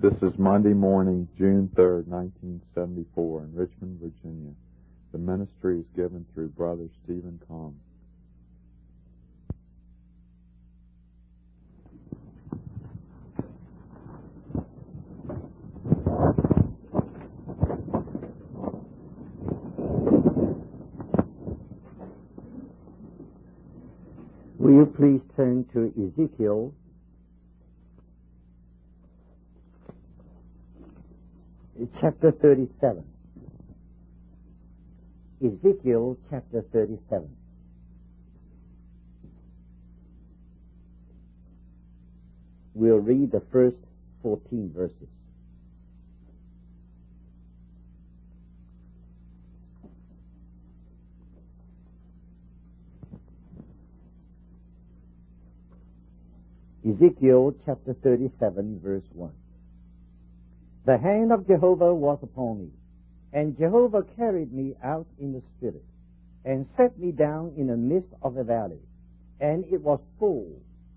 This is Monday morning, June 3rd, 1974, in Richmond, Virginia. The ministry is given through Brother Stephen Kong. Will you please turn to Ezekiel chapter 37. Ezekiel chapter 37. We'll read the first 14 verses. Ezekiel chapter 37, verse 1. The hand of Jehovah was upon me, and Jehovah carried me out in the spirit, and set me down in the midst of a valley, and it was full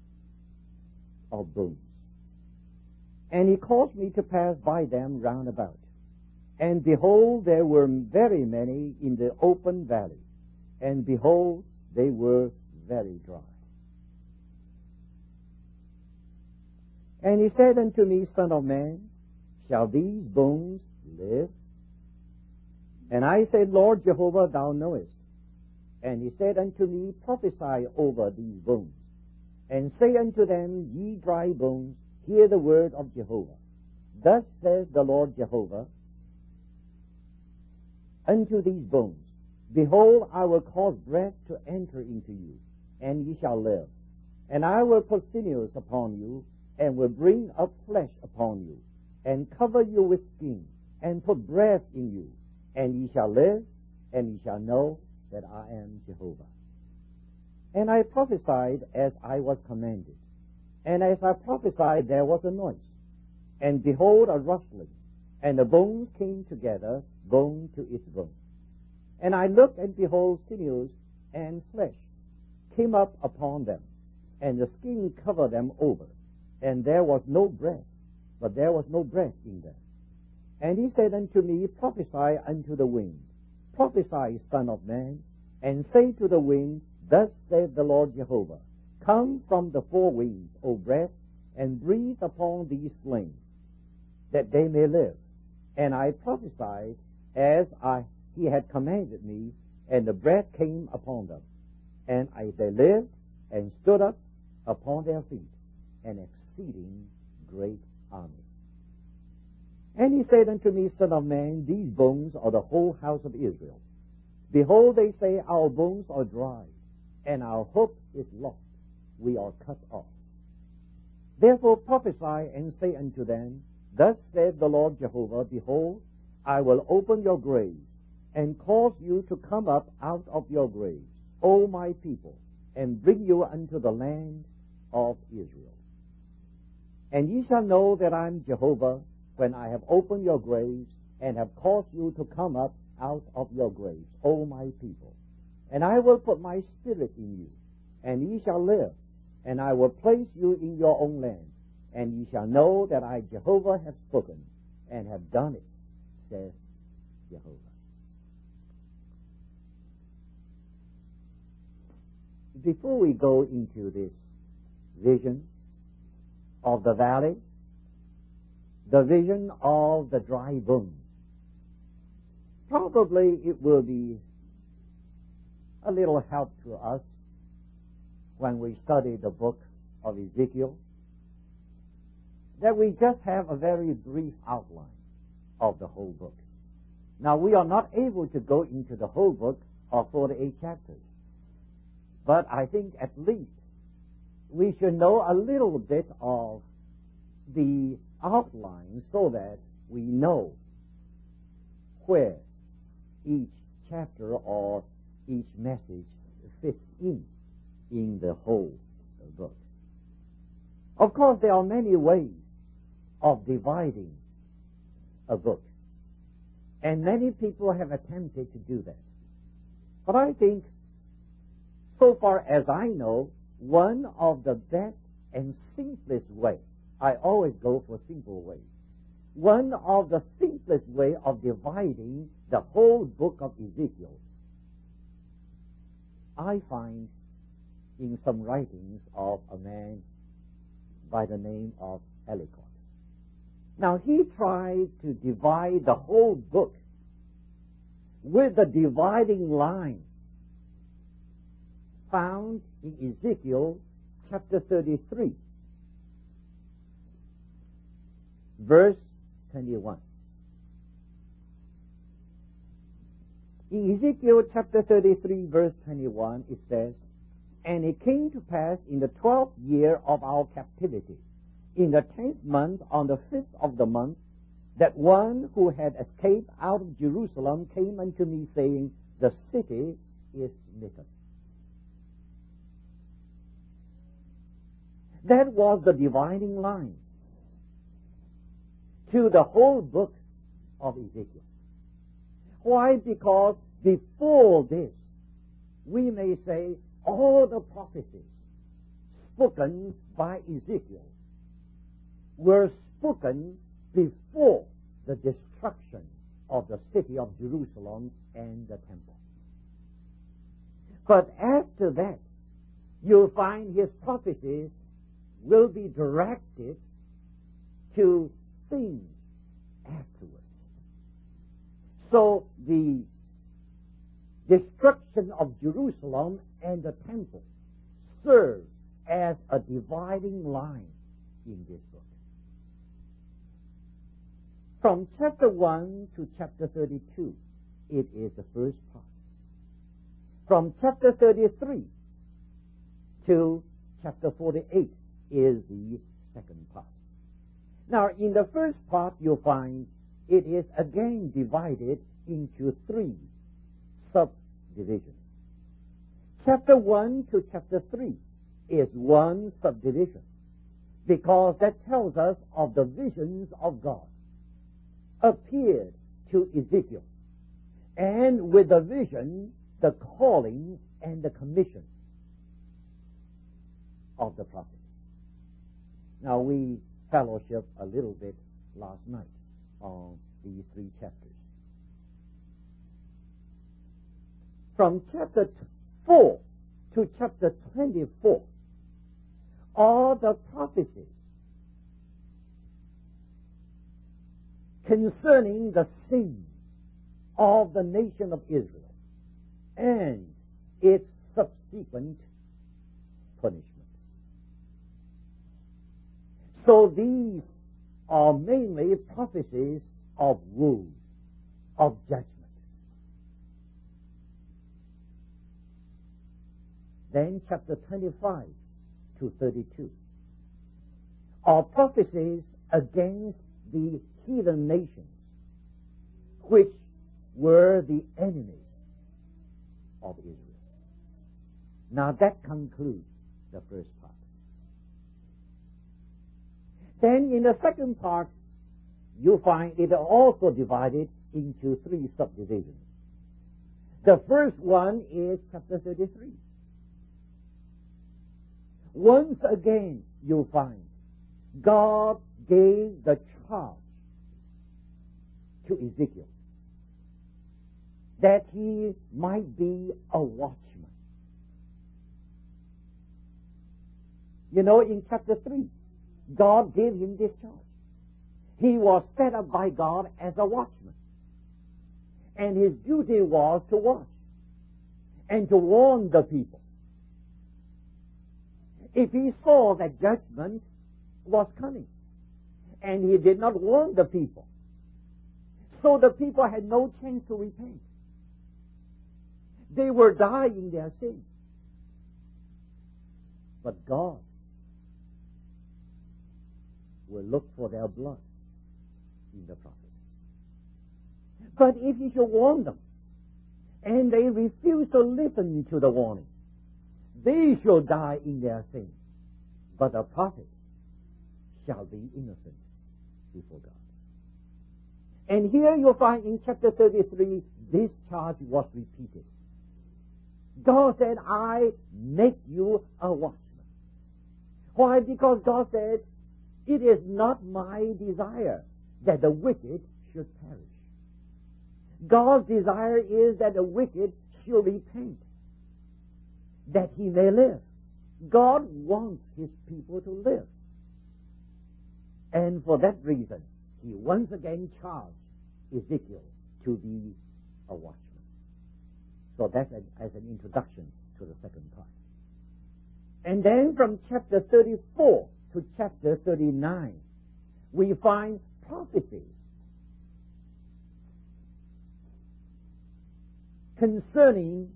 of bones. And he caused me to pass by them round about. And behold, there were very many in the open valley, and behold, they were very dry. And he said unto me, Son of man, shall these bones live? And I said, Lord Jehovah, thou knowest. And he said unto me, Prophesy over these bones, and say unto them, Ye dry bones, hear the word of Jehovah. Thus says the Lord Jehovah unto these bones, Behold, I will cause breath to enter into you, and ye shall live. And I will put sinews upon you, and will bring up flesh upon you, and cover you with skin, and put breath in you, and ye shall live, and ye shall know that I am Jehovah. And I prophesied as I was commanded. And as I prophesied, there was a noise, and behold, a rustling, and the bones came together, bone to its bone. And I looked, and behold, sinews and flesh came up upon them, and the skin covered them over, and there was no breath, but there was no breath in them. And he said unto me, Prophesy unto the wind, prophesy, Son of man, and say to the wind, Thus saith the Lord Jehovah, Come from the four winds, O breath, and breathe upon these flames, that they may live. And I prophesied as he had commanded me, and the breath came upon them. And they lived and stood up upon their feet, an exceeding great army. And he said unto me, Son of man, these bones are the whole house of Israel. Behold, they say, Our bones are dry, and our hope is lost. We are cut off. Therefore prophesy and say unto them, Thus saith the Lord Jehovah, Behold, I will open your graves, and cause you to come up out of your graves, O my people, and bring you unto the land of Israel. And ye shall know that I am Jehovah, when I have opened your graves, and have caused you to come up out of your graves, O my people. And I will put my spirit in you, and ye shall live, and I will place you in your own land, and ye shall know that I, Jehovah, have spoken, and have done it, says Jehovah. Before we go into this vision of the valley, the vision of the dry bones, probably it will be a little help to us when we study the book of Ezekiel, that we just have a very brief outline of the whole book. Now, we are not able to go into the whole book of 48 chapters, but I think at least we should know a little bit of the outline so that we know where each chapter or each message fits in the whole book. Of course, there are many ways of dividing a book, and many people have attempted to do that. But I think, so far as I know, one of the best and simplest ways, I always go for simple ways, one of the simplest way of dividing the whole book of Ezekiel, I find in some writings of a man by the name of Ellicott. Now, he tried to divide the whole book with the dividing line found in Ezekiel chapter 33, verse 21. In Ezekiel chapter 33, verse 21, it says, "And it came to pass in the 12th year of our captivity, in the 10th month, on the 5th of the month, that one who had escaped out of Jerusalem came unto me, saying, The city is smitten." That was the dividing line to the whole book of Ezekiel. Why? Because before this, we may say all the prophecies spoken by Ezekiel were spoken before the destruction of the city of Jerusalem and the temple. But after that, you'll find his prophecies will be directed to things afterwards. So the destruction of Jerusalem and the temple serves as a dividing line in this book. From chapter 1 to chapter 32, it is the first part. From chapter 33 to chapter 48 is the second part. Now, in the first part, you'll find it is again divided into 3 subdivisions. Chapter 1 to chapter 3 is one subdivision, because that tells us of the visions of God appeared to Ezekiel, and with the vision, the calling and the commission of the prophet. Now, we fellowship a little bit last night on these 3 chapters. From chapter 4 to chapter 24, all the prophecies concerning the sin of the nation of Israel and its subsequent punishment. So these are mainly prophecies of woe, of judgment. Then chapter 25 to 32 are prophecies against the heathen nations, which were the enemies of Israel. Now that concludes the first part. Then in the second part, you find it also divided into 3 subdivisions. The first one is chapter 33. Once again, you find God gave the charge to Ezekiel that he might be a watchman. You know, in chapter 3, God gave him this charge. He was set up by God as a watchman. And his duty was to watch and to warn the people. If he saw that judgment was coming, and he did not warn the people, so the people had no chance to repent. They were dying in their sins. But God will look for their blood in the prophet. But if he should warn them, and they refuse to listen to the warning, they shall die in their sins, but the prophet shall be innocent before God. And here you'll find in chapter 33, this charge was repeated. God said, I make you a watchman. Why? Because God said, it is not my desire that the wicked should perish. God's desire is that the wicked should repent, that he may live. God wants his people to live. And for that reason, he once again charged Ezekiel to be a watchman. So that's as an introduction to the second part. And then from chapter 34 to chapter 39, we find prophecies concerning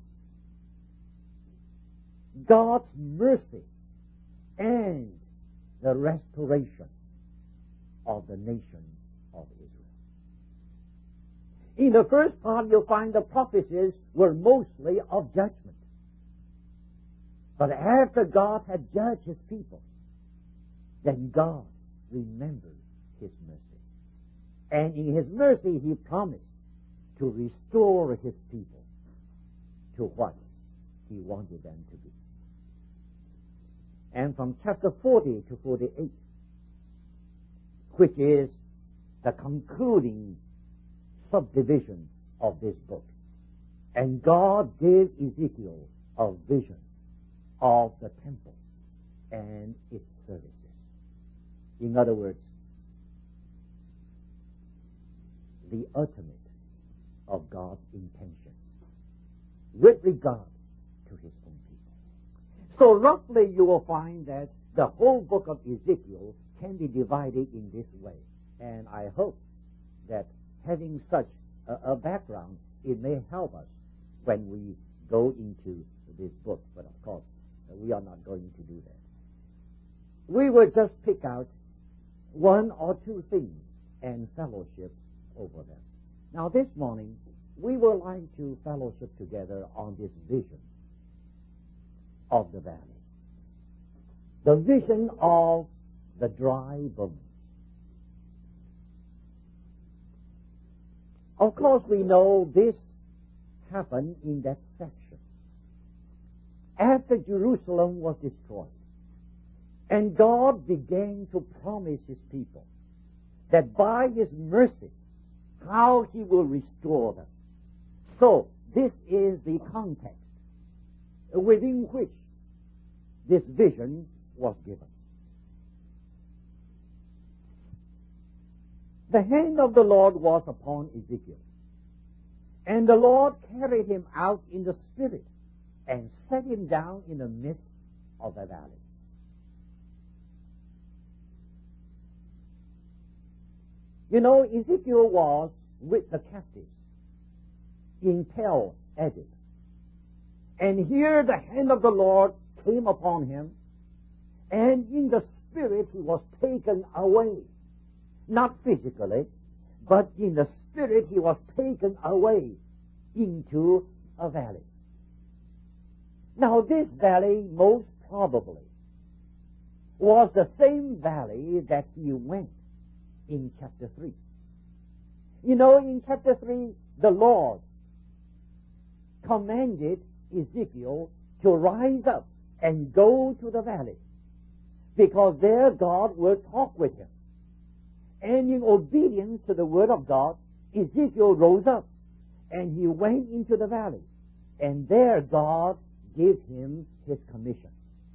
God's mercy and the restoration of the nation of Israel. In the first part, you'll find the prophecies were mostly of judgment. But after God had judged his people, then God remembered his mercy. And in his mercy, he promised to restore his people to what he wanted them to be. And from chapter 40 to 48, which is the concluding subdivision of this book, and God gave Ezekiel a vision of the temple and its services. In other words, the ultimate of God's intention with regard to his own people. So roughly you will find that the whole book of Ezekiel can be divided in this way. And I hope that having such a background, it may help us when we go into this book. But of course, we are not going to do that. We will just pick out one or two things and fellowship over them. Now this morning, we would like to fellowship together on this vision of the valley. The vision of the dry bones. Of course, we know this happened in that section after Jerusalem was destroyed. And God began to promise his people that by his mercy, how he will restore them. So, this is the context within which this vision was given. The hand of the Lord was upon Ezekiel, and the Lord carried him out in the spirit and set him down in the midst of the valley. You know, Ezekiel was with the captives in Tel Aviv. And here the hand of the Lord came upon him, and in the spirit he was taken away. Not physically, but in the spirit he was taken away into a valley. Now this valley most probably was the same valley that he went in chapter 3. You know, in chapter 3, the Lord commanded Ezekiel to rise up and go to the valley, because there God will talk with him. And in obedience to the word of God, Ezekiel rose up and he went into the valley. And there God gave him his commission.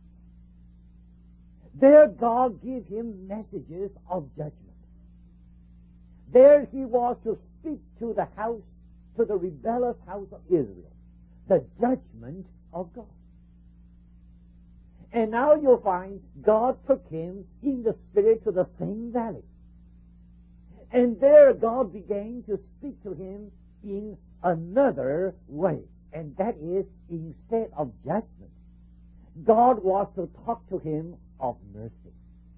There God gave him messages of judgment. There he was to speak to the rebellious house of Israel, the judgment of God. And now you'll find God took him in the spirit to the same valley. And there God began to speak to him in another way. And that is, instead of judgment, God was to talk to him of mercy.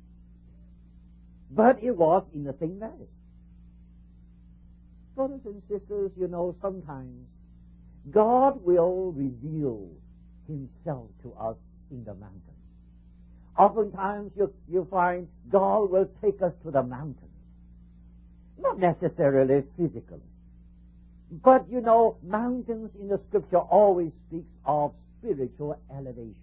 But it was in the same valley. Brothers and sisters, you know, sometimes God will reveal himself to us in the mountains. Oftentimes you find God will take us to the mountains. Not necessarily physically. But, you know, mountains in the Scripture always speaks of spiritual elevation.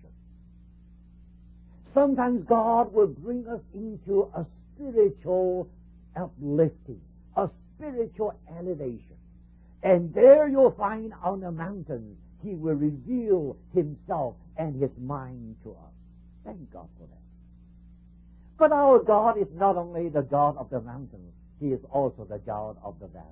Sometimes God will bring us into a spiritual uplifting, a spiritual elevation. And there you'll find on the mountain, He will reveal Himself and His mind to us. Thank God for that. But our God is not only the God of the mountains, He is also the God of the valleys.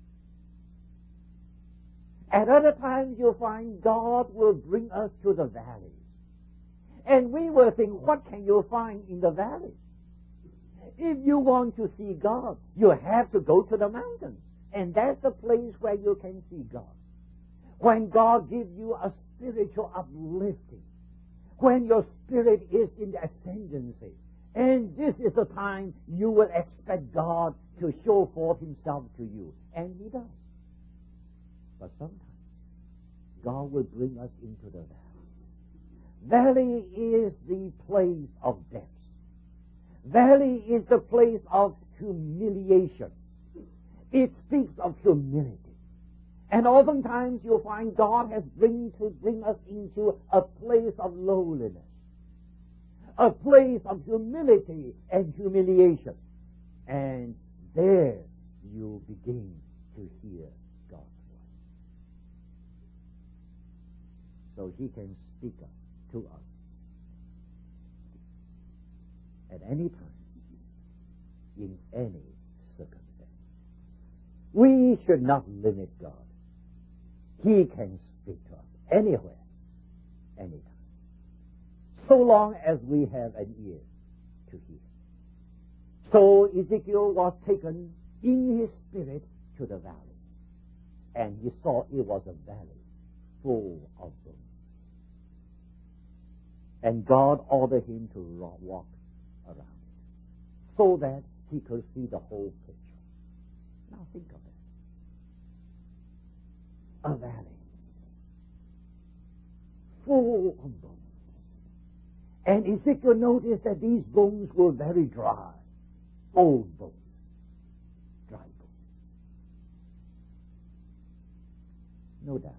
At other times you'll find God will bring us to the valleys. And we will think, what can you find in the valley? If you want to see God, you have to go to the mountains. And that's the place where you can see God. When God gives you a spiritual uplifting, when your spirit is in the ascendancy, and this is the time you will expect God to show forth Himself to you. And He does. But sometimes God will bring us into the valley. Valley is the place of depths. Valley is the place of humiliation. It speaks of humility. And oftentimes you'll find God has bring us into a place of lowliness, a place of humility and humiliation. And there you begin to hear God's voice. So He can speak to us at any time, in any circumstance. We should not limit God. He can speak to us anywhere, anytime, so long as we have an ear to hear. So Ezekiel was taken in his spirit to the valley, and he saw it was a valley full of bones. And God ordered him to walk around it, so that he could see the whole picture. Now think of it. A valley full of bones. And Ezekiel noticed that these bones were very dry, old bones, dry bones. No doubt.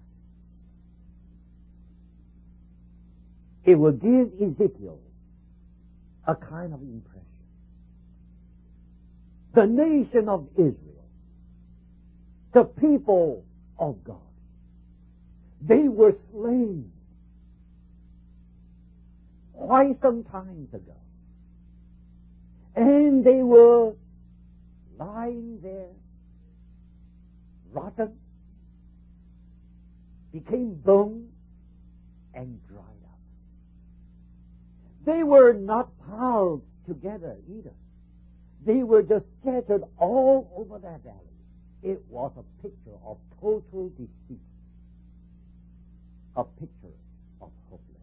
It will give Ezekiel a kind of impression. The nation of Israel, the people of God, they were slain quite some time ago. And they were lying there, rotten, became bone, and dried up. They were not piled together either. They were just scattered all over that valley. It was a picture of total defeat, a picture of hopelessness.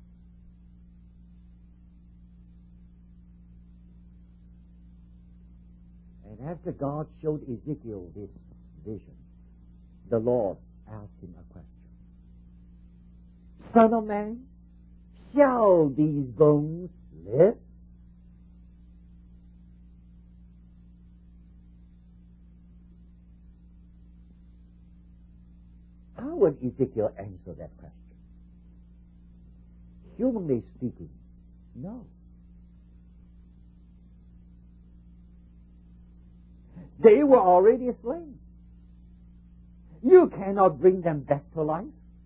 And after God showed Ezekiel this vision, the Lord asked him a question. Son of man, shall these bones live? How would Ezekiel answer that question? Humanly speaking, no. They were already slain. You cannot bring them back to life.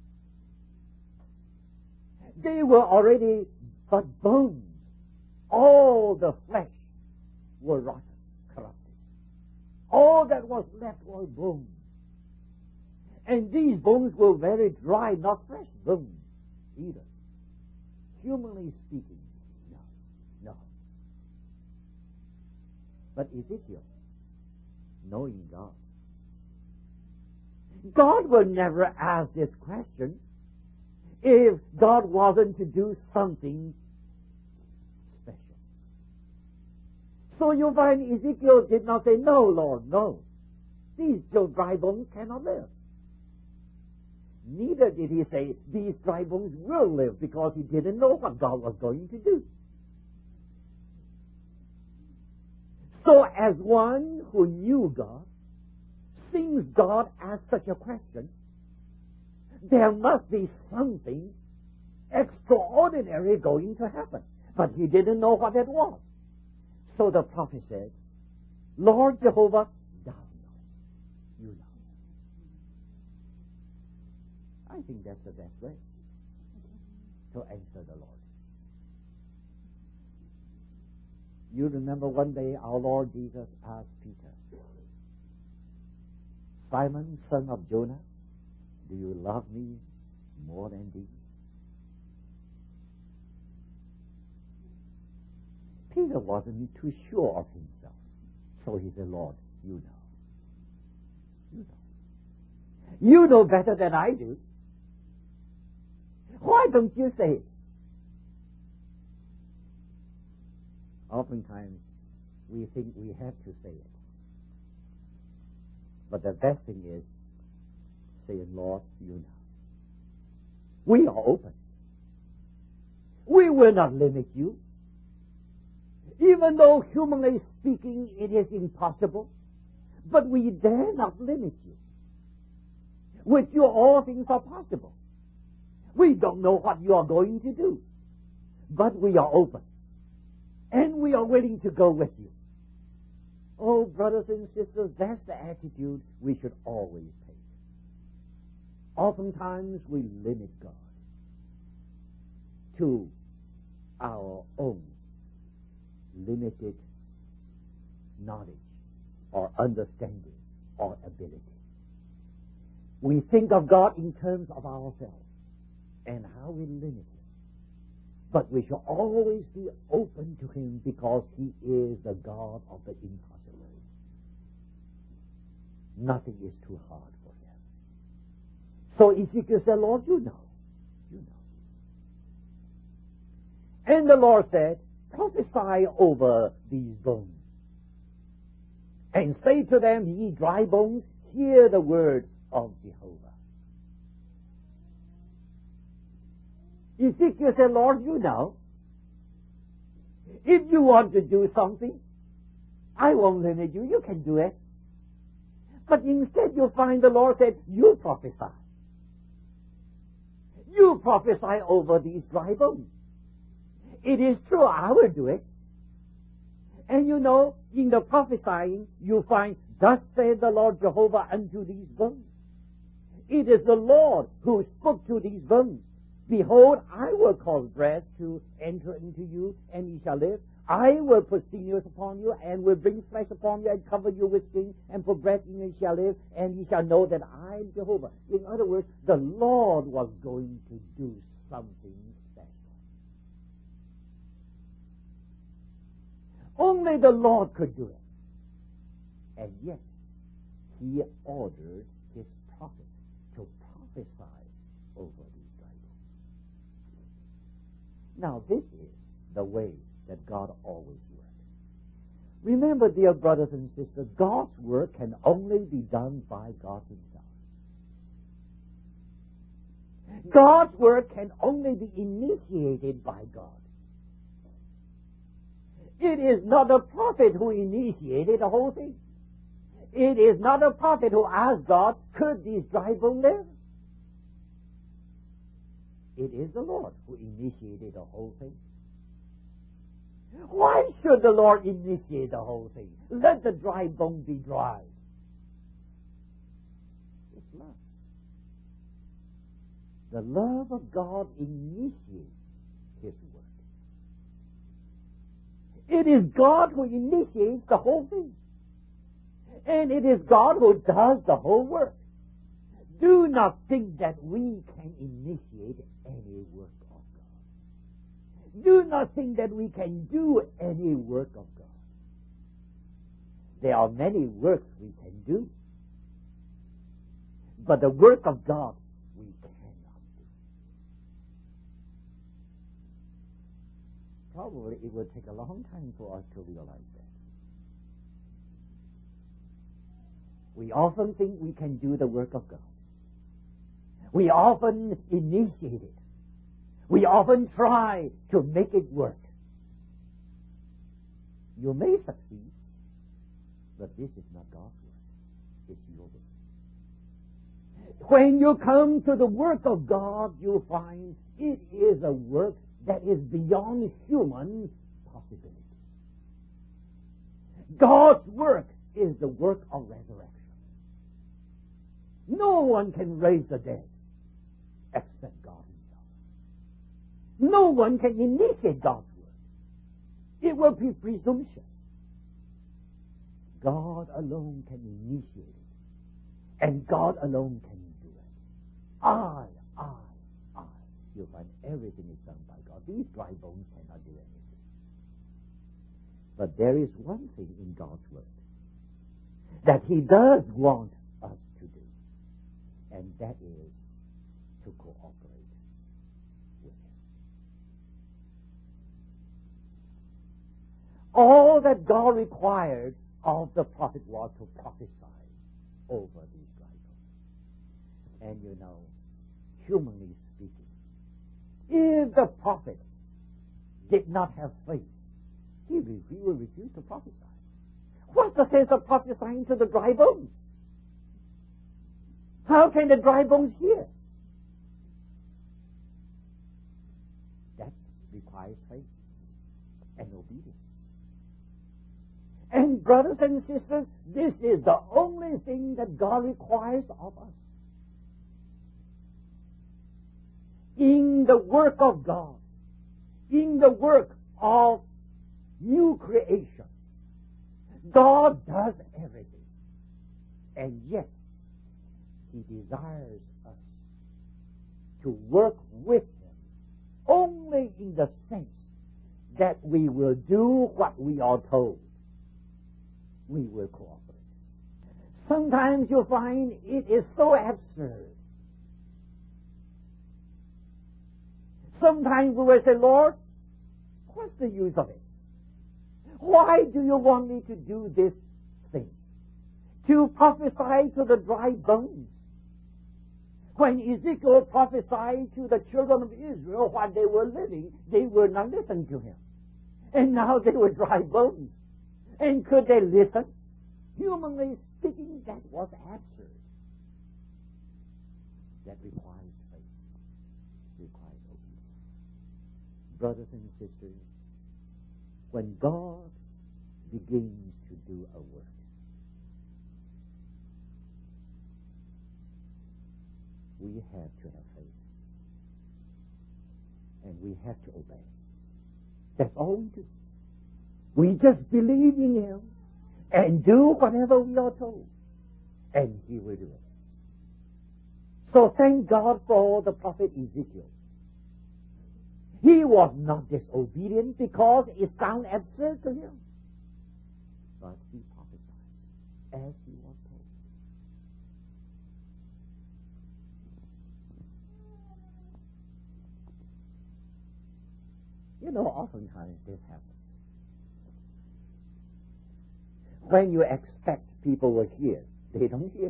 They were already but bones. All the flesh were rotten, corrupted. All that was left were bones. And these bones were very dry, not fresh bones either. Humanly speaking, no. But Ezekiel, knowing God would never ask this question if God wasn't to do something special. So you find Ezekiel did not say, no, Lord, no. These dry bones cannot live. Neither did he say, these dry bones will live, because he didn't know what God was going to do. So as one who knew God, since God asked such a question, there must be something extraordinary going to happen. But he didn't know what it was. So the prophet said, Lord Jehovah, thou know. You know. I think that's the best way to answer the Lord. You remember one day our Lord Jesus asked Peter, Simon, son of Jonah, do you love me more than these? Peter wasn't too sure of himself. So he said, Lord, you know. You know. You know better than I do. Why don't you say it? Oftentimes, we think we have to say it. But the best thing is saying, Lord, you know. We are open. We will not limit you. Even though, humanly speaking, it is impossible, but we dare not limit you. With you, all things are possible. We don't know what you are going to do, but we are open, and we are willing to go with you. Oh, brothers and sisters, that's the attitude we should always take. Oftentimes, we limit God to our own limited knowledge or understanding or ability. We think of God in terms of ourselves and how we limit Him. But we shall always be open to Him because He is the God of the impossible. Nothing is too hard for Him. So Ezekiel said, Lord, you know. You know. And the Lord said, prophesy over these bones, and say to them, ye dry bones, hear the word of Jehovah. Ezekiel said, Lord, you know. If you want to do something, I won't limit you. You can do it. But instead you find the Lord said, you prophesy. You prophesy over these dry bones. It is true, I will do it. And you know, in the prophesying, you find, thus saith the Lord Jehovah unto these bones. It is the Lord who spoke to these bones. Behold, I will cause breath to enter into you, and ye shall live. I will put sinews upon you, and will bring flesh upon you, and cover you with skin, and put breath in you, and ye shall live, and ye shall know that I am Jehovah. In other words, the Lord was going to do something special. Only the Lord could do it. And yet, He ordered His prophets to prophesy over these dry bones. Now, this is the way that God always works. Remember, dear brothers and sisters, God's work can only be done by God Himself. God's work can only be initiated by God. It is not a prophet who initiated the whole thing. It is not a prophet who asked God, could these dry bones live? It is the Lord who initiated the whole thing. Why should the Lord initiate the whole thing? Let the dry bones be dry. It's love. The love of God initiates His work. It is God who initiates the whole thing. And it is God who does the whole work. Do not think that we can initiate any work of God. Do not think that we can do any work of God. There are many works we can do. But the work of God, we cannot do. Probably it will take a long time for us to realize that. We often think we can do the work of God. We often initiate it. We often try to make it work. You may succeed, but this is not God's work. It's your work. When you come to the work of God, you find it is a work that is beyond human possibility. God's work is the work of resurrection. No one can raise the dead except God himself. No one can initiate God's work. It will be presumption. God alone can initiate it. And God alone can do it. I. You'll find everything is done by God. These dry bones cannot do anything. But there is one thing in God's word that he does want us to do. And that is to cooperate with him. All that God required of the prophet was to prophesy over these dry bones. And you know, humanly speaking, if the prophet did not have faith, he will refuse to prophesy. What's the sense of prophesying to the dry bones? How can the dry bones hear? That requires faith and obedience. And brothers and sisters, this is the only thing that God requires of us. In the work of God, in the work of new creation, God does everything. And yet, he desires us to work with him only in the sense that we will do what we are told. We will cooperate. Sometimes you'll find it is so absurd. Sometimes we will say, Lord, what's the use of it? Why do you want me to do this thing? To prophesy to the dry bones. When Ezekiel prophesied to the children of Israel while they were living, they would not listen to him. And now they were dry bones. And could they listen? Humanly speaking, that was absurd. That requires faith. Requires obedience. Brothers and sisters, when God begins to do a work, we have to have faith. And we have to obey. That's all we do. We just believe in him and do whatever we are told. And he will do it. So thank God for the prophet Ezekiel. He was not disobedient because it sounded absurd to him. But he prophesied as he was told. You know, oftentimes this happens. When you expect people will hear, they don't hear.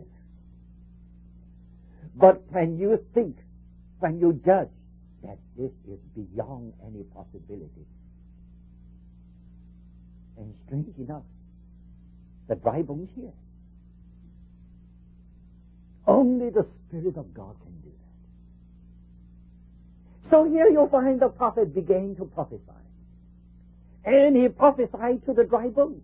But when you think, when you judge that this is beyond any possibility, and strange enough, the dry bones hear. Only the Spirit of God can do that. So here you'll find the prophet began to prophesy. And he prophesied to the dry bones.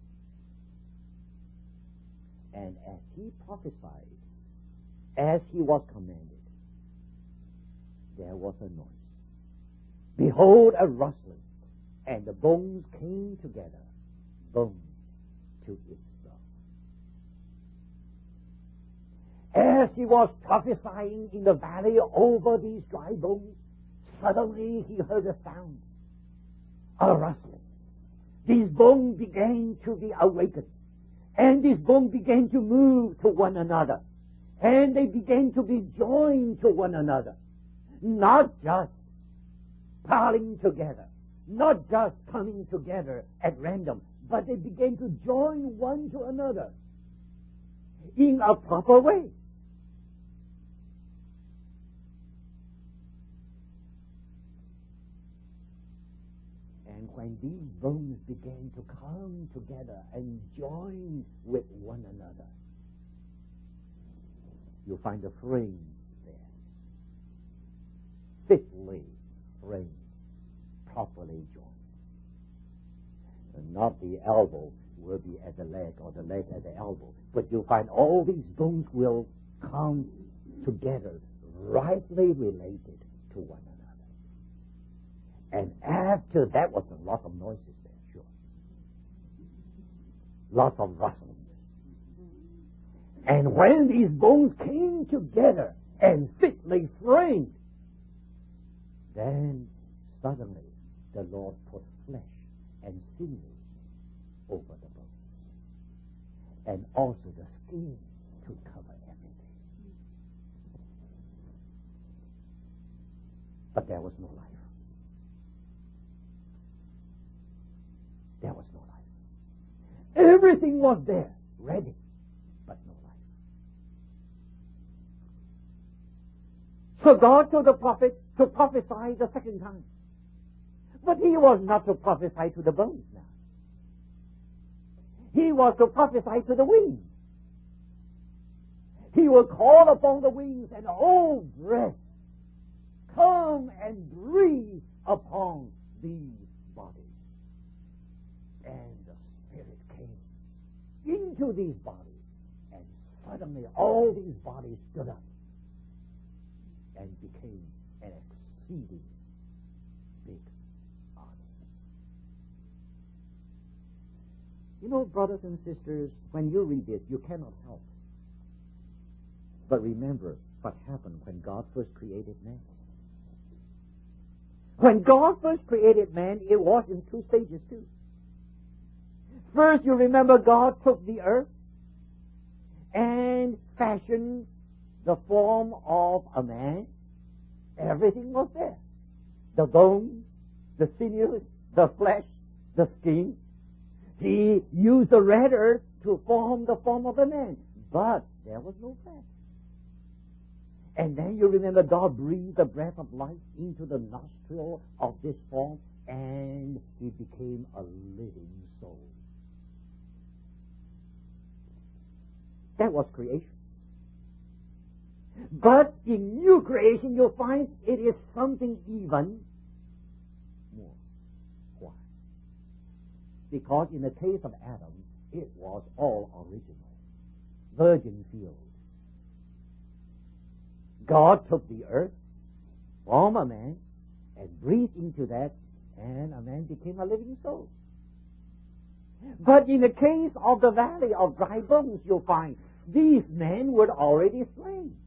And as he prophesied, as he was commanded, there was a noise. Behold, a rustling, and the bones came together, bone to its bone. As he was prophesying in the valley over these dry bones, suddenly he heard a sound, a rustling. These bones began to be awakened. And these bones began to move to one another. And they began to be joined to one another. Not just piling together. Not just coming together at random. But they began to join one to another. In a proper way. And when these bones began to come together and join with one another, you'll find a frame there. Fitly framed, properly joined. And not the elbow will be at the leg or the leg at the elbow. But you'll find all these bones will come together, rightly related to one another. And after that was a lot of noises there, sure. Lots of rustling. And when these bones came together and fitly framed, then suddenly the Lord put flesh and sinew over the bones, and also the skin to cover everything. But there was no life. There was no life. Everything was there, ready, but no life. So God told the prophet to prophesy the second time. But he was not to prophesy to the bones now. He was to prophesy to the wings. He will call upon the wings and, oh, breath, come and breathe upon these bodies. And the Spirit came into these bodies, and suddenly all these bodies stood up and became an exceeding big army. You know, brothers and sisters, when you read this, you cannot help but remember what happened when God first created man. When God first created man, it was in two stages too. First, you remember God took the earth and fashioned the form of a man. Everything was there. The bones, the sinews, the flesh, the skin. He used the red earth to form the form of a man. But there was no flesh. And then you remember God breathed the breath of life into the nostril of this form, and he became a living soul. That was creation. But in new creation, you'll find it is something even more. Why? Because in the case of Adam, it was all original. Virgin field. God took the earth, formed a man, and breathed into that, and a man became a living soul. But in the case of the valley of dry bones, you'll find these men were already slain,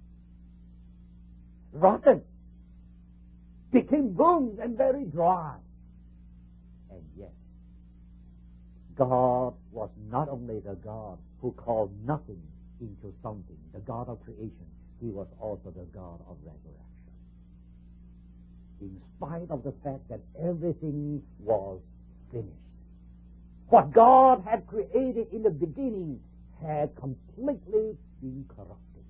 rotten, became bones and very dry. And yet, God was not only the God who called nothing into something, the God of creation, he was also the God of resurrection. In spite of the fact that everything was finished, what God had created in the beginning had completely been corrupted,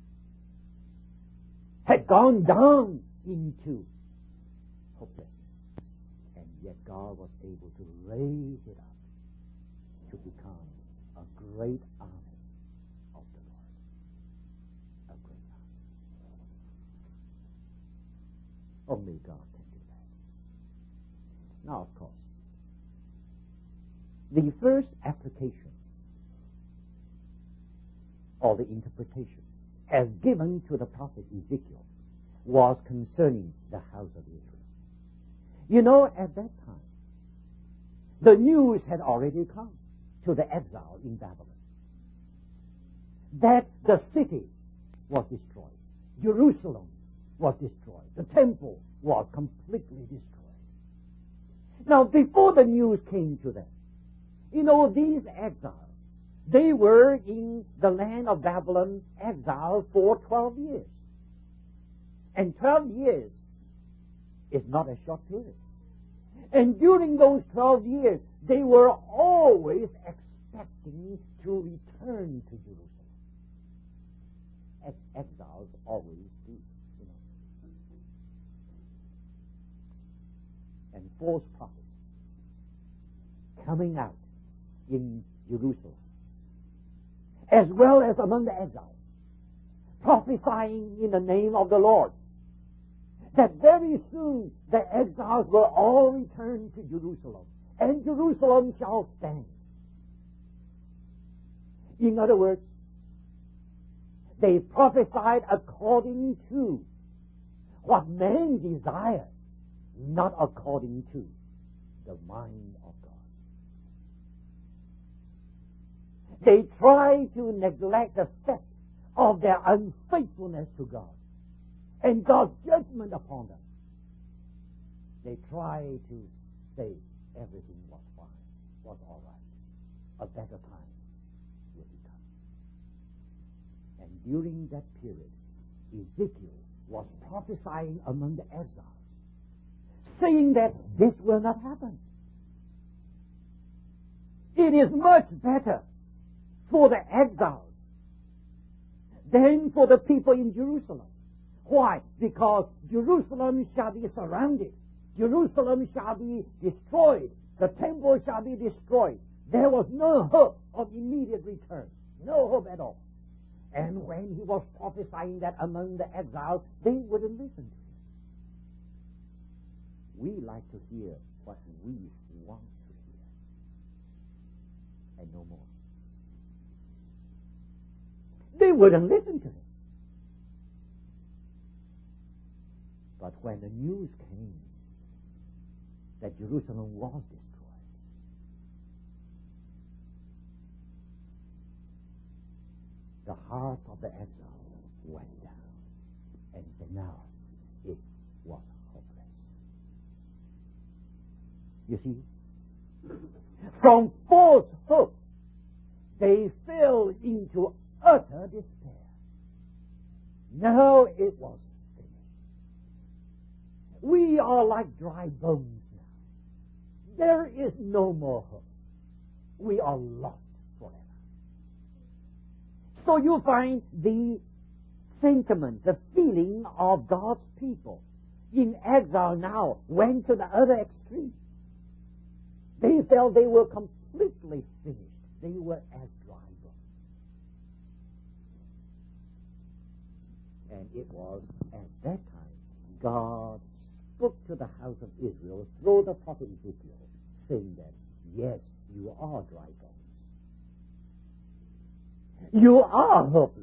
had gone down into hopelessness. And yet God was able to raise it up to become a great army of the Lord. A great army. Only God can do that. Now, of course, the first application or the interpretation as given to the prophet Ezekiel was concerning the house of Israel. You know, at that time, the news had already come to the exile in Babylon that the city was destroyed. Jerusalem was destroyed. The temple was completely destroyed. Now, before the news came to them, you know, these exiles, they were in the land of Babylon exiled for 12 years. And 12 years is not a short period. And during those 12 years, they were always expecting to return to Jerusalem. As exiles always do, you know. And false prophets coming out in Jerusalem, as well as among the exiles, prophesying in the name of the Lord that very soon the exiles will all return to Jerusalem, and Jerusalem shall stand. In other words, they prophesied according to what man desired, not according to the mind of God. They tried to neglect the fact of their unfaithfulness to God and God's judgment upon them. They tried to say everything was fine, was all right. A better time will be coming. And during that period, Ezekiel was prophesying among the exiles, saying that this will not happen. It is much better for the exiles than for the people in Jerusalem. Why? Because Jerusalem shall be surrounded. Jerusalem shall be destroyed. The temple shall be destroyed. There was no hope of immediate return. No hope at all. And when he was prophesying that among the exiles, they wouldn't listen to him. We like to hear what we want to hear. And no more. They wouldn't listen to him. But when the news came that Jerusalem was destroyed, the heart of the exiles went down. And now it was hopeless. You see, from false hope, they fell into utter despair. Now it was finished. We are like dry bones now. There is no more hope. We are lost forever. So you find the sentiment, the feeling of God's people in exile now went to the other extreme. They felt they were completely finished. They were as dry bones. And it was at that time God spoke to the house of Israel through the prophet Ezekiel, saying that, yes, you are dry bones. You are hopeless.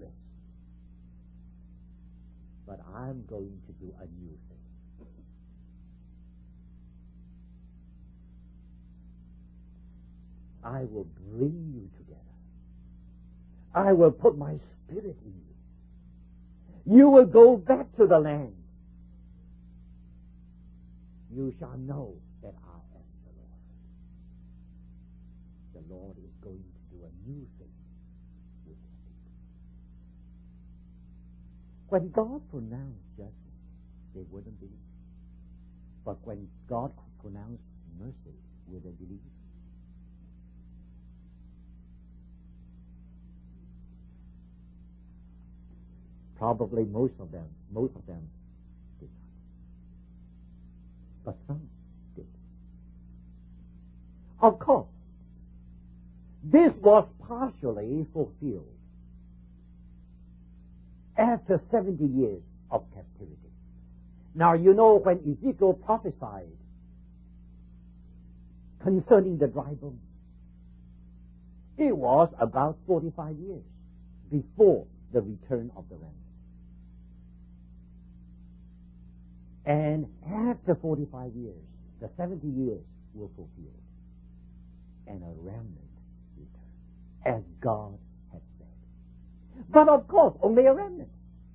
But I'm going to do a new thing. I will bring you together. I will put my spirit in you. You will go back to the land. You shall know that I am the Lord. The Lord is going to do a new thing with his people. When God pronounced judgment, they wouldn't believe. But when God pronounced mercy, will they believe? Probably most of them did not. But some did. Of course, this was partially fulfilled after 70 years of captivity. Now, you know, when Ezekiel prophesied concerning the dry bones, it was about 45 years before the return of the remnant. And after 45 years, the 70 years were fulfilled, and a remnant returned, as God had said. But of course, only a remnant.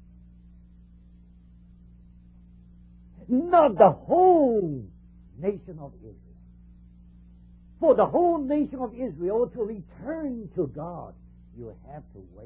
Not the whole nation of Israel. For the whole nation of Israel to return to God, you have to wait.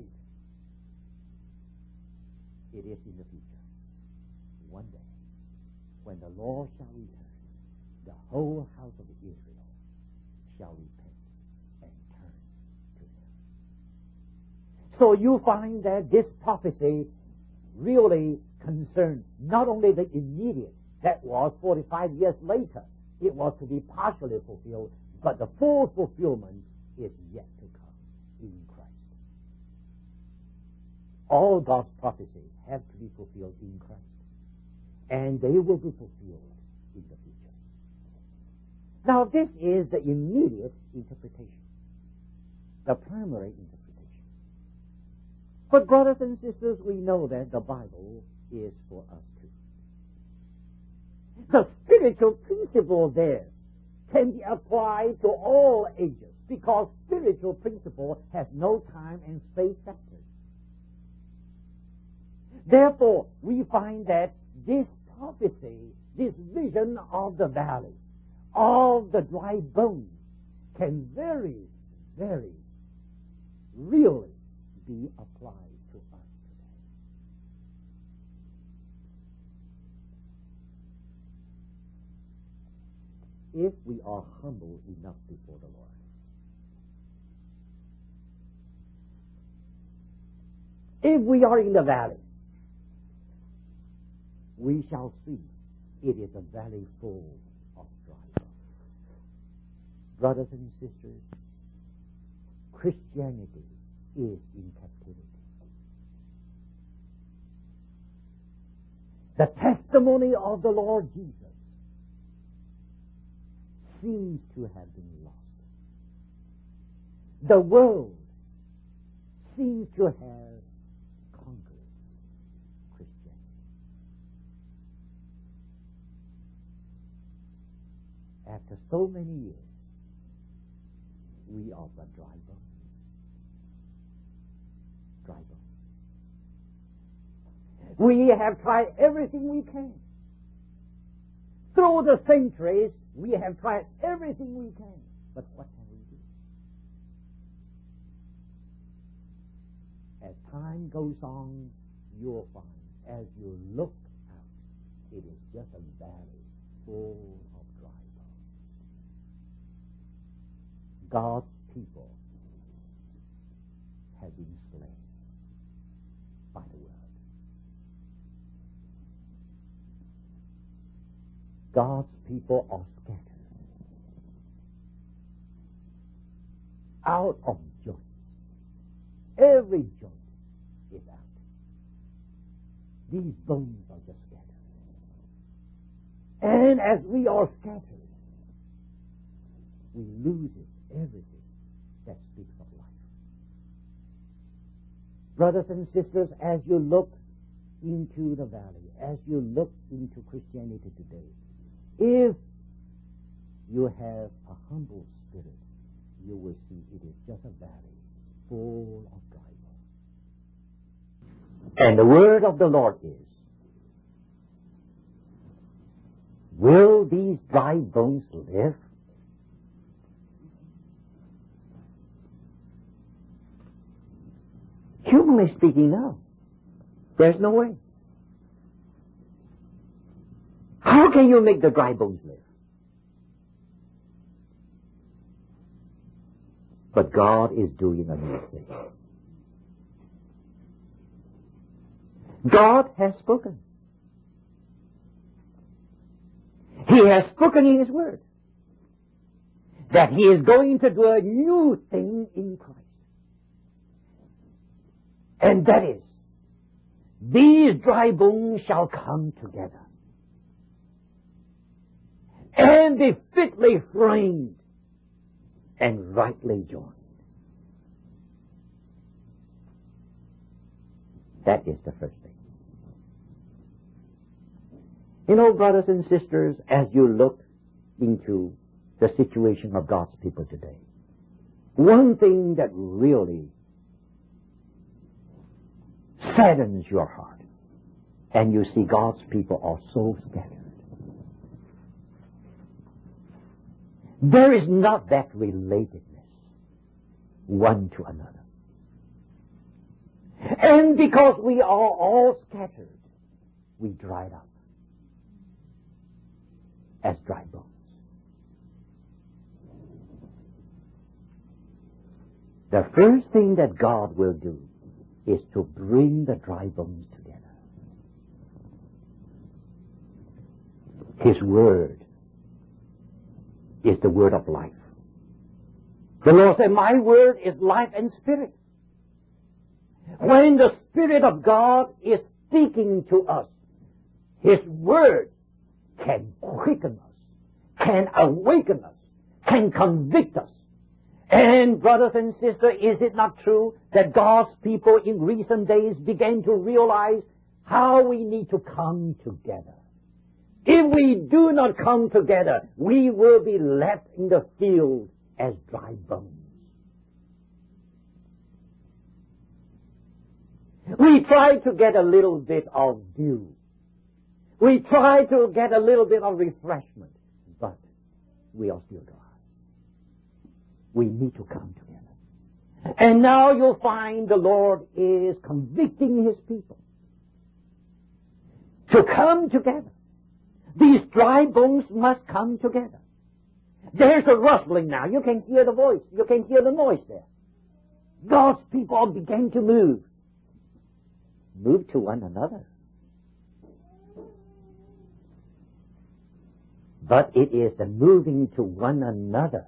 It is in the future. One day, when the Lord shall return, the whole house of Israel shall repent and turn to him. So you find that this prophecy really concerned not only the immediate, that was 45 years later, it was to be partially fulfilled, but the full fulfillment is yet to come in Christ. All God's prophecies have to be fulfilled in Christ. And they will be fulfilled in the future. Now, this is the immediate interpretation, the primary interpretation. But brothers and sisters, we know that the Bible is for us too. The spiritual principle there can be applied to all ages because spiritual principle has no time and space factors. Therefore, we find that this prophecy, this vision of the valley, of the dry bones, can very, very really be applied to us today. If we are humble enough before the Lord. If we are in the valley, we shall see it is a valley full of dry bones. Brothers and sisters, Christianity is in captivity. The testimony of the Lord Jesus seems to have been lost. The world seems to have conquered Christianity. After so many years, we are but dry bones. Dry bones. We have tried everything we can. Through the centuries, we have tried everything we can. But what can we do? As time goes on, you'll find, as you look out, it is just a valley full of dry bones. God's people have been slain by the word. God's people are scattered out of joint. Every joint is out. These bones are just scattered. And as we are scattered, we lose everything that speaks of life. Brothers and sisters, as you look into the valley, as you look into Christianity today, if you have a humble spirit, you will see it is just a valley full of dry bones. And the word of the Lord is, will these dry bones live? Humanly speaking, no. There's no way. How can you make the dry bones live? But God is doing a new thing. God has spoken. He has spoken in His Word that He is going to do a new thing in Christ. And that is, these dry bones shall come together and be fitly framed and rightly joined. That is the first thing. You know, brothers and sisters, as you look into the situation of God's people today, one thing that really saddens your heart, and you see God's people are so scattered. There is not that relatedness one to another. And because we are all scattered, we dried up as dry bones. The first thing that God will do is to bring the dry bones together. His Word is the Word of life. The Lord said, my Word is life and spirit. When the Spirit of God is speaking to us, His Word can quicken us, can awaken us, can convict us, And brothers and sisters, is it not true that God's people in recent days began to realize how we need to come together? If we do not come together, we will be left in the field as dry bones. We try to get a little bit of dew. We try to get a little bit of refreshment, but we are still dry. We need to come together. And now you'll find the Lord is convicting His people to come together. These dry bones must come together. There's a rustling now. You can hear the voice. You can hear the noise there. God's people began to move. Move to one another. But it is the moving to one another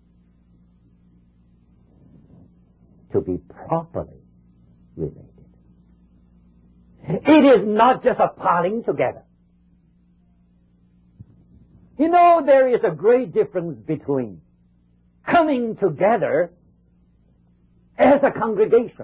to be properly related. It is not just a piling together. You know, there is a great difference between coming together as a congregation.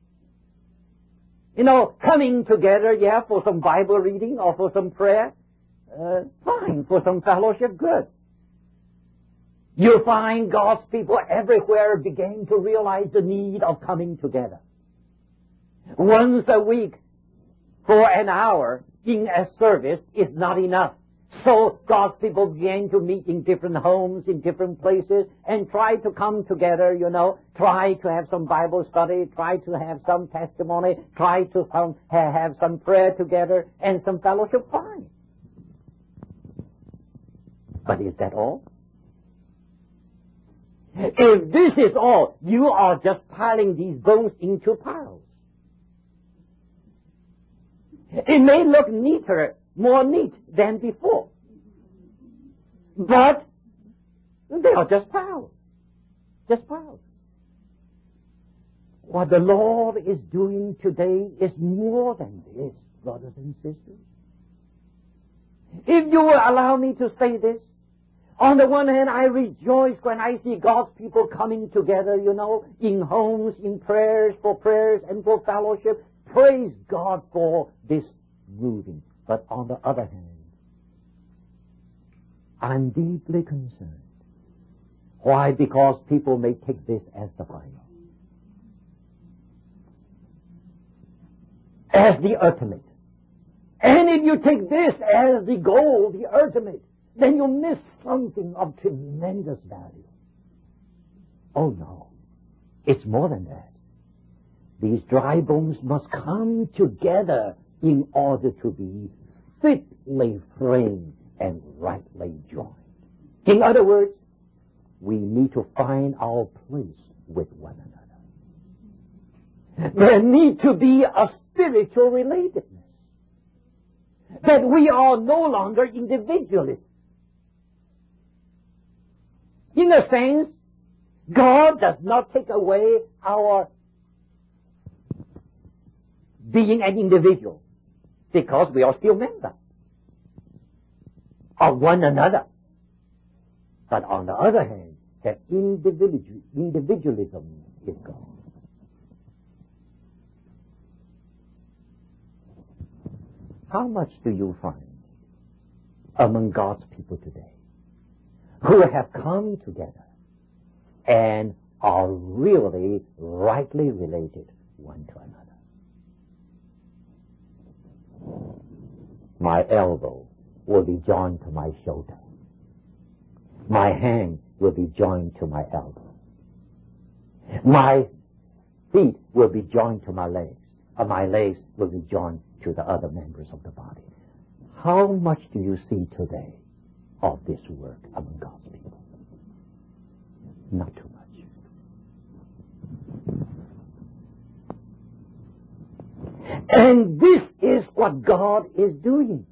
You know, coming together, for some Bible reading or for some prayer, fine. For some fellowship, good. You'll find God's people everywhere began to realize the need of coming together. Once a week for an hour in a service is not enough. So God's people began to meet in different homes, in different places, and try to come together, try to have some Bible study, try to have some testimony, try to have some prayer together, and some fellowship, fine. But is that all? If this is all, you are just piling these bones into piles. It may look neater, more neat than before. But they are just piles. Just piles. What the Lord is doing today is more than this, brothers and sisters. If you will allow me to say this, on the one hand, I rejoice when I see God's people coming together, in homes, in prayers and for fellowship. Praise God for this moving. But on the other hand, I'm deeply concerned. Why? Because people may take this as the final, as the ultimate. And if you take this as the goal, the ultimate, then you miss something of tremendous value. Oh no, it's more than that. These dry bones must come together in order to be fitly framed and rightly joined. In other words, we need to find our place with one another. There need to be a spiritual relatedness. That we are no longer individualists. In a sense, God does not take away our being an individual, because we are still members of one another. But on the other hand, that individualism is gone. How much do you find among God's people today who have come together and are really rightly related one to another? My elbow will be joined to my shoulder. My hand will be joined to my elbow. My feet will be joined to my legs. And my legs will be joined to the other members of the body. How much do you see today of this work among God's people? Not too much. And this is what God is doing.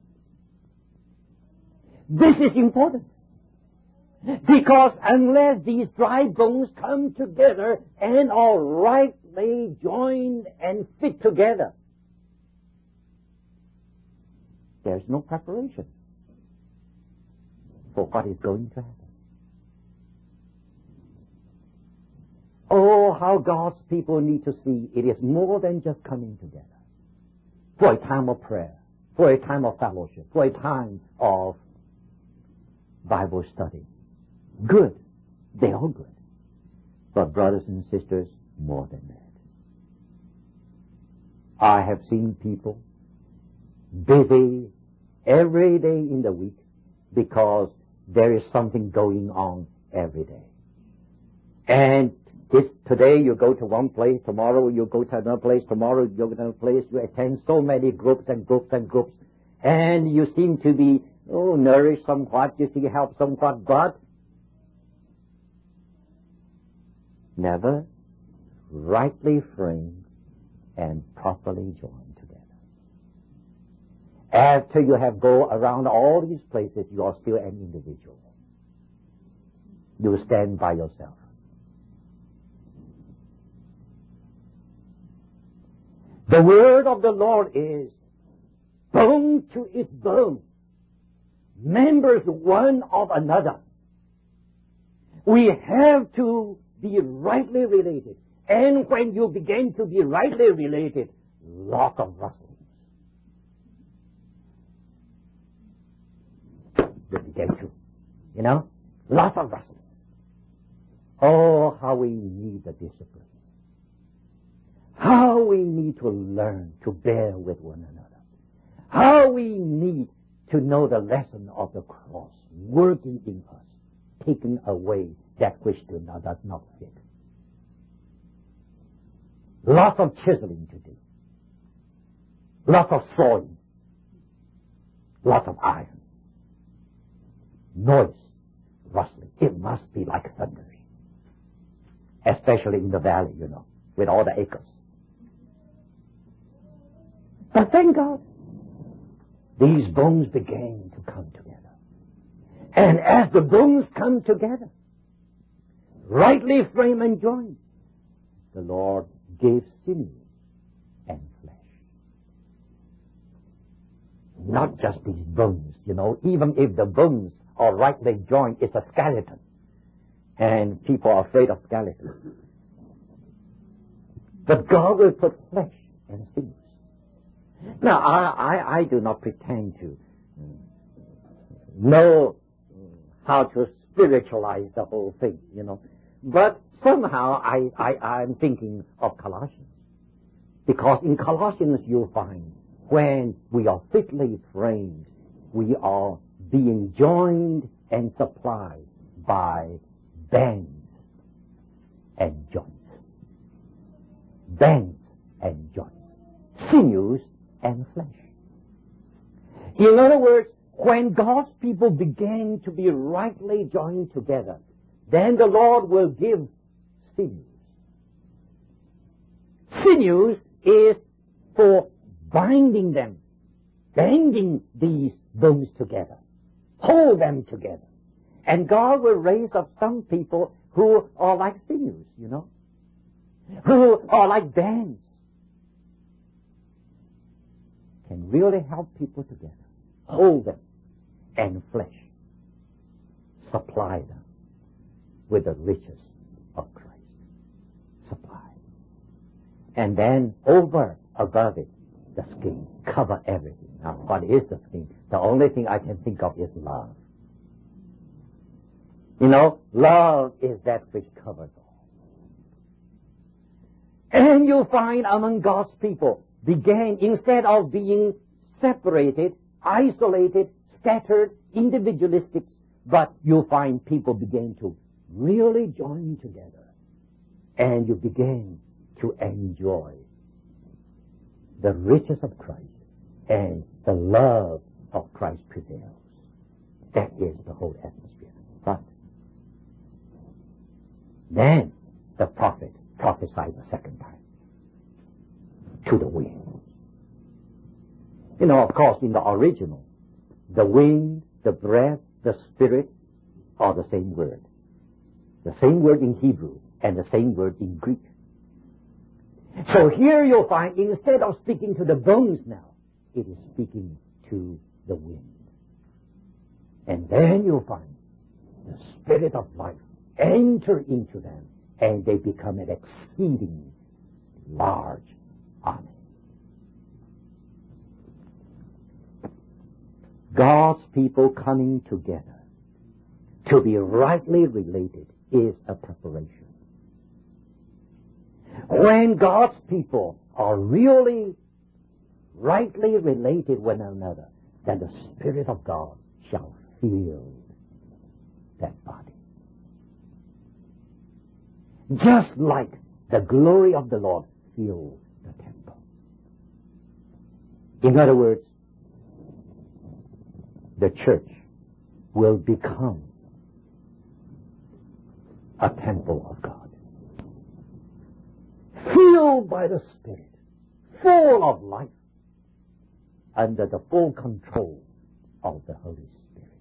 This is important. Because unless these dry bones come together and are rightly joined and fit together, there's no preparation for what is going to happen. Oh, how God's people need to see it is more than just coming together for a time of prayer, for a time of fellowship, for a time of Bible study. Good. They are good. But brothers and sisters, more than that. I have seen people busy every day in the week because there is something going on every day. And today you go to one place, tomorrow you go to another place, tomorrow you go to another place, you attend so many groups and groups and groups, and you seem to be nourished somewhat, you see help somewhat, but never rightly framed and properly joined together. After you have go around all these places, you are still an individual. You stand by yourself. The word of the Lord is bone to its bone, members one of another. We have to be rightly related. And when you begin to be rightly related, lots of rustlings. You begin to, lots of rustlings. Oh, how we need the discipline. How we need to learn to bear with one another. How we need to know the lesson of the cross working in us, taking away that which does not fit. Lots of chiseling to do. Lots of sawing. Lots of iron. Noise, rustling. It must be like thunder. Especially in the valley, with all the acres. But thank God, these bones began to come together. And as the bones come together, rightly framed and joined, the Lord gave sinew and flesh. Not just these bones, even if the bones are rightly joined, it's a skeleton. And people are afraid of skeletons. But God will put flesh and sinews. Now, I do not pretend to know how to spiritualize the whole thing, But somehow I'm thinking of Colossians. Because in Colossians you'll find when we are fitly framed, we are being joined and supplied by bands and joints. Bands and joints. Sinews and flesh. In other words, when God's people begin to be rightly joined together, then the Lord will give sinews. Sinews is for binding them, binding these bones together, hold them together. And God will raise up some people who are like sinews, who are like bands. Can really help people together, hold them, and flesh, supply them with the riches of Christ. Supply. And then over, above it, the skin, cover everything. Now, what is the skin? The only thing I can think of is love. Love is that which covers all. And you find among God's people, instead of being separated, isolated, scattered, individualistic, but you find people begin to really join together. And you begin to enjoy the riches of Christ and the love of Christ prevails. That is the whole atmosphere. But then the prophet prophesied the second time to the wind. Of course, in the original, the wind, the breath, the spirit are the same word. The same word in Hebrew and the same word in Greek. So here you'll find, instead of speaking to the bones now, it is speaking to the wind. And then you'll find the spirit of life enter into them and they become an exceeding large army. God's people coming together to be rightly related is a preparation. When God's people are really rightly related one another, then the Spirit of God shall fill that body. Just like the glory of the Lord fills the temple. In other words, the church will become a temple of God, filled by the Spirit, full of life, under the full control of the Holy Spirit.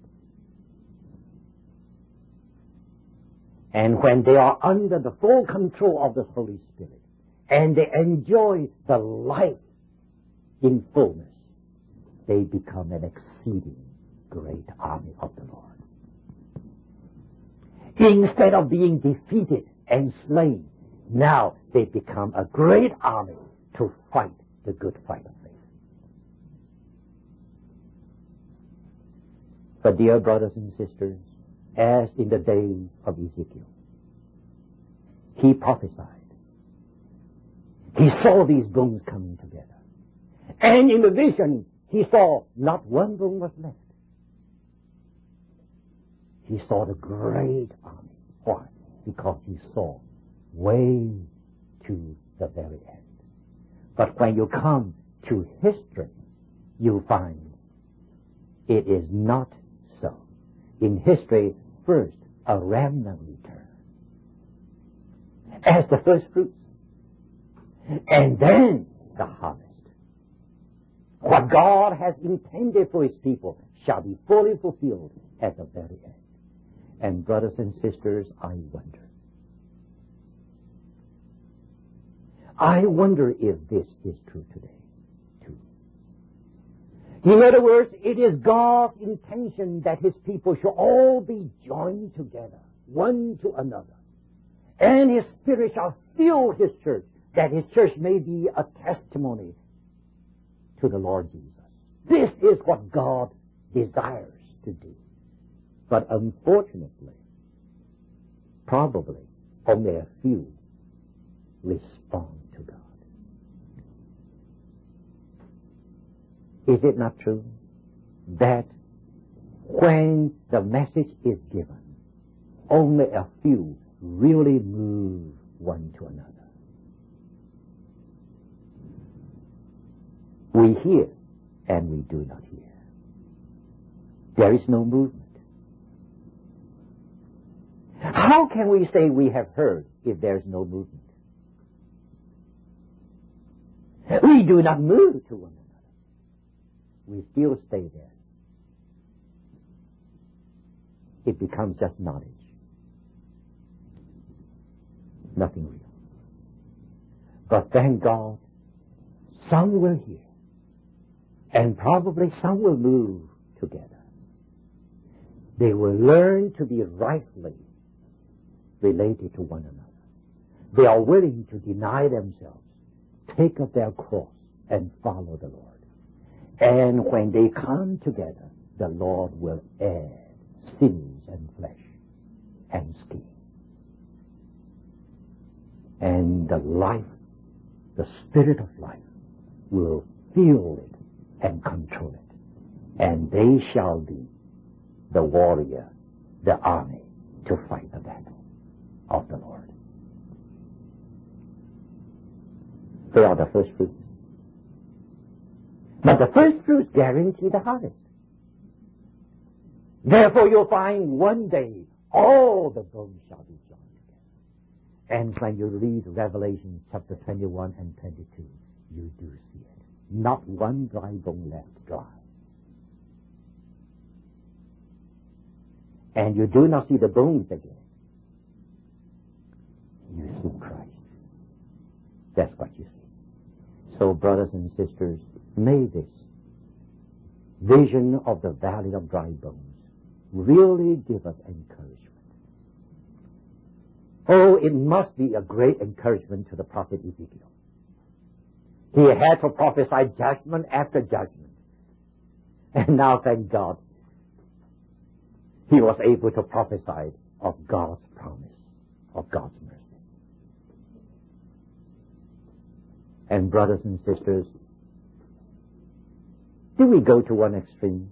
And when they are under the full control of the Holy Spirit, and they enjoy the life in fullness, they become an exceeding great army of the Lord. Instead of being defeated and slain, now they become a great army to fight the good fight of faith. But dear brothers and sisters, as in the days of Ezekiel, he prophesied. He saw these bones coming together. And in the vision, he saw not one bone was left. He saw the great army. Why? Because he saw way to the very end. But when you come to history, you find it is not so. In history, first, a remnant return as the first fruits, and then the harvest. What God has intended for his people shall be fully fulfilled at the very end. And brothers and sisters, I wonder if this is true today, too. In other words, it is God's intention that his people shall all be joined together, one to another. And his Spirit shall fill his church, that his church may be a testimony to the Lord Jesus. This is what God desires to do. But unfortunately, probably only a few respond to God. Is it not true that when the message is given, only a few really move one to another? We hear and we do not hear. There is no movement. How can we say we have heard if there is no movement? We do not move to one another. We still stay there. It becomes just knowledge. Nothing real. But thank God, some will hear. And probably some will move together. They will learn to be rightly related to one another. They are willing to deny themselves, take up their cross, and follow the Lord. And when they come together, the Lord will add sinews and flesh and skin. And the life, the Spirit of life, will fill it and control it. And they shall be the warrior, the army, to fight the battle of the Lord. They are the first fruits. But the first fruits guarantee the harvest. Therefore you'll find one day all the bones shall be joined together. And when you read Revelation chapter 21 and 22, you do see it. Not one dry bone left dry. And you do not see the bones again. You see Christ. That's what you see. So, brothers and sisters, may this vision of the valley of dry bones really give us encouragement. Oh, it must be a great encouragement to the prophet Ezekiel. He had to prophesy judgment after judgment. And now, thank God, he was able to prophesy of God's promise, of God's mercy. And brothers and sisters, do we go to one extreme?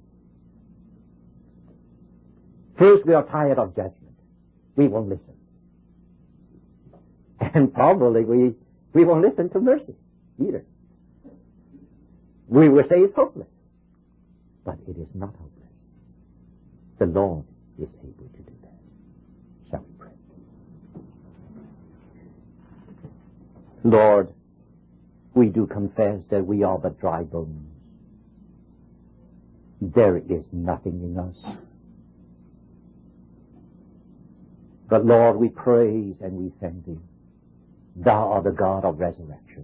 First, we are tired of judgment. We won't listen. And probably we won't listen to mercy either. We will say it's hopeless. But it is not hopeless. The Lord is able to do that. Shall we pray? Lord, we do confess that we are but dry bones. There is nothing in us. But Lord, we praise and we thank Thee. Thou art the God of resurrection.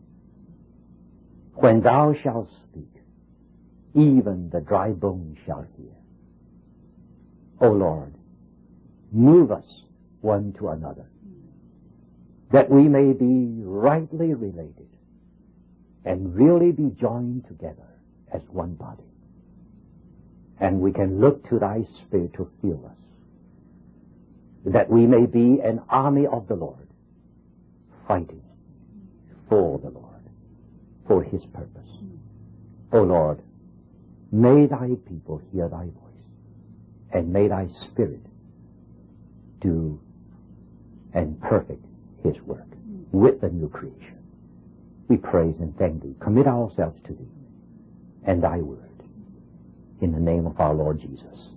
When Thou shalt speak, even the dry bones shall hear. O Lord, move us one to another, that we may be rightly related and really be joined together as one body. And we can look to Thy Spirit to fill us, that we may be an army of the Lord, fighting for the Lord, for His purpose. O Lord, may Thy people hear Thy voice, and may Thy Spirit do and perfect His work with the new creation. We praise and thank Thee. Commit ourselves to Thee and Thy word. In the name of our Lord Jesus.